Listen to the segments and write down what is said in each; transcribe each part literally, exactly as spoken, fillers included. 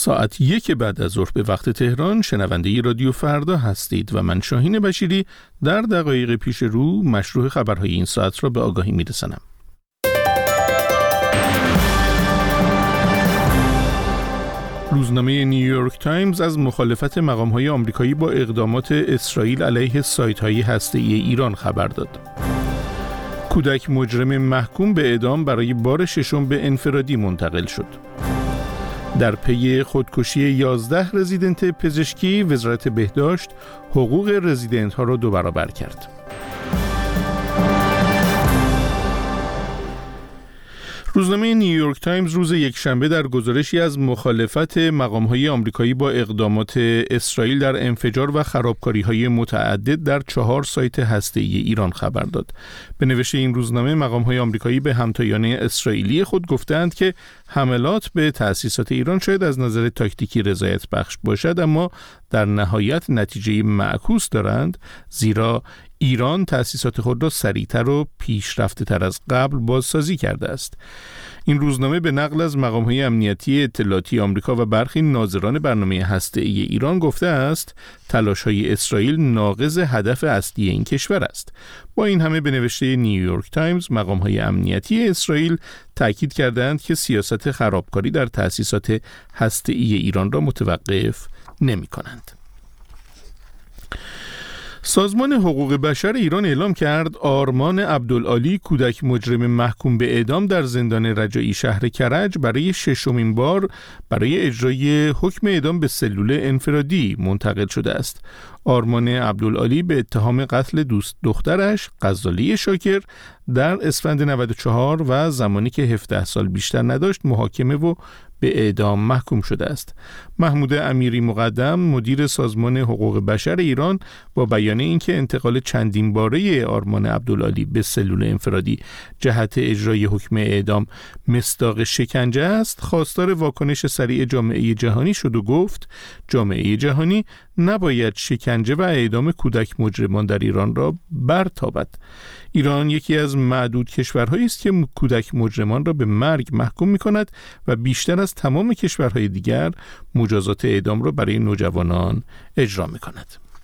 ساعت یک بعد از ظهر به وقت تهران شنونده رادیو فردا هستید و من شاهین بشیری در دقایق پیش رو مشروع خبرهای این ساعت را به آگاهی میرسانم. روزنامه نیویورک تایمز از مخالفت مقام‌های آمریکایی با اقدامات اسرائیل علیه سایت‌های هسته‌ای ایران خبر داد. کودک مجرم محکوم به اعدام برای بار ششم به انفرادی منتقل شد. در پی خودکشی یازده رزیدنت پزشکی، وزارت بهداشت حقوق رزیدنت‌ها را دو برابر کرد. روزنامه نیویورک تایمز روز یکشنبه در گزارشی از مخالفت مقام‌های آمریکایی با اقدامات اسرائیل در انفجار و خرابکاری‌های متعدد در چهار سایت هسته‌ای ایران خبر داد. به نوشته این روزنامه، مقام‌های آمریکایی به همتایان اسرائیلی خود گفتند که حملات به تأسیسات ایران شاید از نظر تاکتیکی رضایت بخش باشد، اما در نهایت نتیجه معکوس دارند، زیرا ایران تأسیسات خود را سریعتر و پیشرفته‌تر از قبل بازسازی کرده است. این روزنامه به نقل از مقام‌های امنیتی اطلاعاتی آمریکا و برخی ناظران برنامه هسته‌ای ایران گفته است تلاش‌های اسرائیل ناقض هدف اصلی این کشور است. با این همه به نوشته نیویورک تایمز، مقام‌های امنیتی اسرائیل تأکید کردند که سیاست خرابکاری در تأسیسات هسته‌ای ایران را متوقف نمی‌کنند. سازمان حقوق بشر ایران اعلام کرد آرمان عبدالعالی، کودک مجرم محکوم به اعدام در زندان رجایی شهر کرج، برای ششمین بار برای اجرای حکم اعدام به سلول انفرادی منتقل شده است. آرمان عبدالعالی به اتهام قتل دوست دخترش غزاله شاکر در اسفند نود و چهار و زمانی که هفده سال بیشتر نداشت محاکمه و به اعدام محکوم شده است. محمود امیری مقدم، مدیر سازمان حقوق بشر ایران، با بیان اینکه انتقال چندین باره آرمان عبدالعالی به سلول انفرادی جهت اجرای حکم اعدام مصداق شکنجه است، خواستار واکنش سریع جامعه جهانی شد و گفت جامعه جهانی نباید شکنجه و اعدام کودک مجرمان در ایران را برتابد. ایران یکی از معدود کشورهایی است که کودک مجرمان را به مرگ محکوم می‌کند و بیشتر از تمام کشورهای دیگر مجازات اعدام را برای نوجوانان اجرا می‌کند.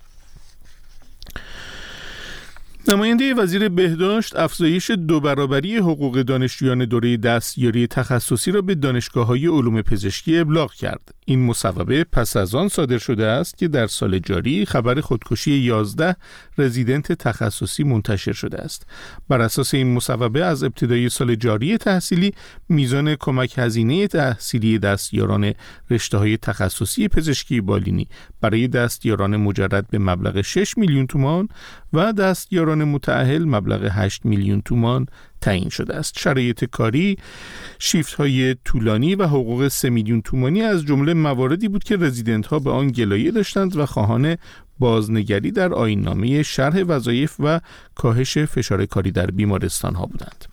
نماینده وزیر بهداشت افزایش دو برابری حقوق دانشجویان دوره دستیاری تخصصی را به دانشگاه‌های علوم پزشکی ابلاغ کرد. این مصوبه پس از آن صادر شده است که در سال جاری خبر خودکشی یازده رزیدنت تخصصی منتشر شده است. بر اساس این مصوبه از ابتدای سال جاری تحصیلی میزان کمک هزینه تحصیلی دستیاران رشته‌های تخصصی پزشکی بالینی برای دستیاران مجرد به مبلغ شش میلیون تومان و دستیاران متأهل مبلغ هشت میلیون تومان تعیین شده است. شرایط کاری، شیفت‌های طولانی و حقوق سه میلیون تومانی از جمله مواردی بود که رزیدنت ها به آن گلایه داشتند و خواهان بازنگری در آیین‌نامه شرح وظایف و کاهش فشار کاری در بیمارستان ها بودند.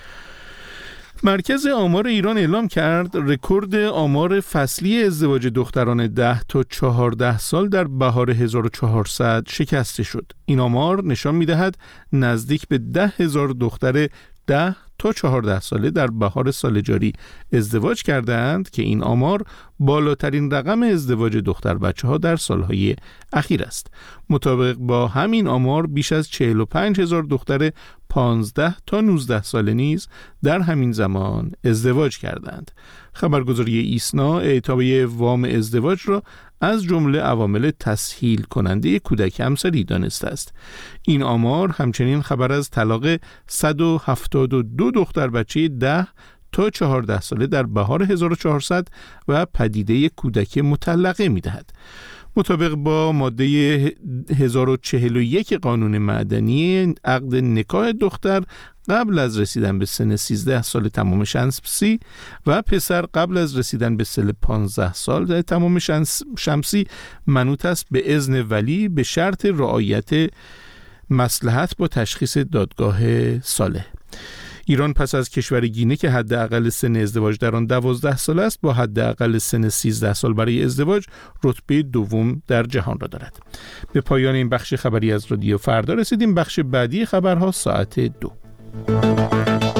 مرکز آمار ایران اعلام کرد رکورد آمار فصلی ازدواج دختران ده تا چهارده سال در بهار هزار و چهارصد شکسته شد. این آمار نشان می‌دهد نزدیک به ده هزار دختر ده تا چهارده ساله در بهار سال جاری ازدواج کردند که این آمار بالاترین رقم ازدواج دختر بچه ها در سالهای اخیر است. مطابق با همین آمار بیش از چهل و پنج هزار دختر پانزده تا نوزده ساله نیز در همین زمان ازدواج کردند. خبرگزاری ایسنا اعطای وام ازدواج را از جمله عوامل تسهیل کننده کودک همسری دانسته است. این آمار همچنین خبر از طلاق صد و هفتاد و دو دختر بچه ده تا چهارده ساله در بهار هزار و چهارصد و پدیده کودک مطلقه می‌دهد. مطابق با ماده هزار و چهل و یک قانون مدنی، عقد نکاح دختر قبل از رسیدن به سن سیزده سال تمام شمسی و پسر قبل از رسیدن به سن پانزده سال تمام شمسی منوط است به اذن ولی به شرط رعایت مصلحت با تشخیص دادگاه صالح. ایران پس از کشور گینه که حداقل سن ازدواج در آن دوازده سال است، با حداقل سن سیزده سال برای ازدواج رتبه دوم در جهان را دارد. به پایان این بخش خبری از رادیو فردا رسیدیم. بخش بعدی خبرها ساعت دو.